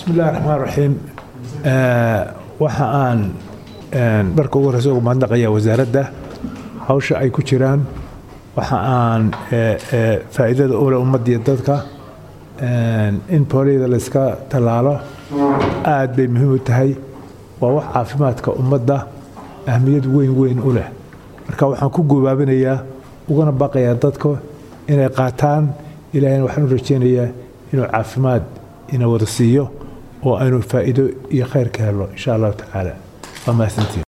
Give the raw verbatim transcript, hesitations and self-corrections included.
بسم الله الرحمن الرحيم waxaan marka ugu horeysa ugu mahadnaqayaa wasaaradda hawsha ay ku jiraan waxa aan faa'iidada u leh ummadda iyo dadka in pooliyada la iska talaalo aad bay muhiim u tahay waa wax caafimaadka ummadda ahmiyad weyn weyn u leh marka waxaan ku go'aabinayaa ugana baqayaa dadka inay qaataan ilaahayna waxaan u rajeynayaa inuu caafimaad ina wada siiyo oo aynu faa'iido iyo khayr ka helo insha Allah ta'ala.